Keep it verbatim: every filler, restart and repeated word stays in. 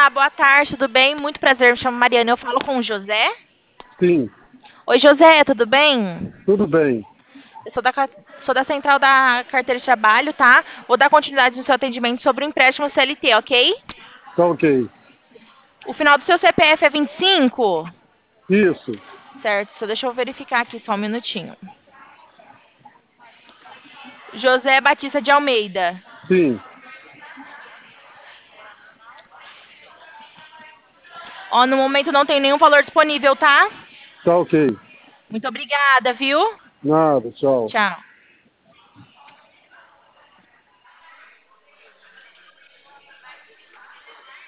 boa tarde, tudo bem? Muito prazer, me chamo Mariana, eu falo com o José. Sim, Oi, José, tudo bem? tudo bem. Eu sou da, ca- sou da central da carteira de trabalho, tá? Vou dar continuidade no seu atendimento sobre o empréstimo C L T, ok? Tá ok. O final do seu C P F é vinte e cinco? Isso, Certo, só deixa eu verificar aqui só um minutinho. José Batista de Almeida. sim, Ó, no momento não tem nenhum valor disponível, tá? tá ok. Muito obrigada, viu? Nada, tchau. Tchau.